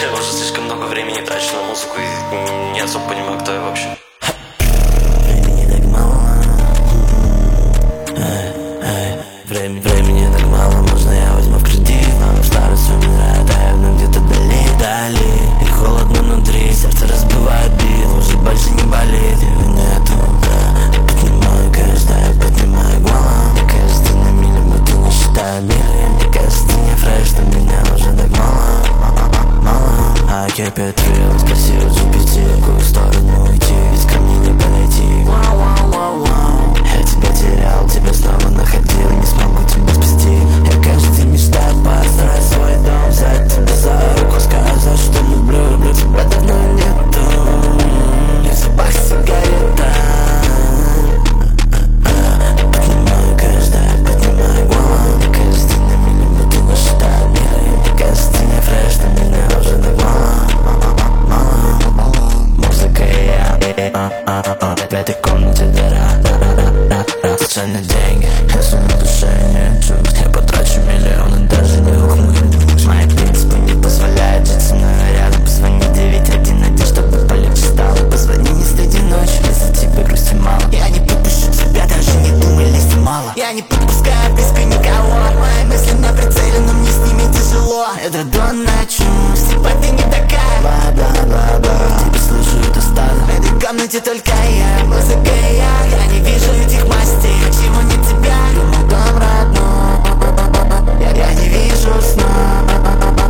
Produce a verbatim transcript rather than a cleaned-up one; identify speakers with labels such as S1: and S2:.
S1: Я уже слишком много времени трачу на музыку и не особо понимаю, кто я вообще.
S2: Времени так мало. Эй, эй. Времени, времени так мало, можно я возьму в кредит. Но старость умирает, а я вновь где-то вдали, вдали. И холодно внутри, сердце разбивает бит. Уже больше не болит, его нету, да. Поднимаю кэш, да, я поднимаю голову. Кажется, на миллиметр не считаю мили. Мне кажется, не фреш, что меня уже так мало. I keep it real, спроси у джи пи ти, в какую сторону уйти, ведь ко мне не подойти. Я тебя терял, тебя снова находил, не смогу тебя спасти. Я каждый день мечтаю построить свой дом, взять тебя за руку, сказать, что люблю, люблю тебя давно нету. И в зубах сигарета. Поднимаю каждая, поднимаю голову. Каждый день на миллиметр не считаю мира. И мне кажется, не фреш, но меня уже так мало. Музыка и я в пятой комнате дыра. Социальные деньги, если на душе нет чувств, я потрачу миллионы, даже не ухмыльнусь. Мои принципы не позволяют жить со мной рядом. Позвони девять один один, чтобы полегче стало. Позвони не среди ночи, если тебе грусти мало. Я не подпущу тебя, даже не думай, лезть мало. Я не подпускаю близко никого. Мои мысли на прицеле, но мне с ними тяжело. Это донна чувств, типа ты не такая. Бла-бла-бла-бла, тебе слышу это стадо. В этой комнате только я, музыка и я. Я не вижу этих мастей, почему не тебя? Думаю, дом родной, я, я не вижу сна.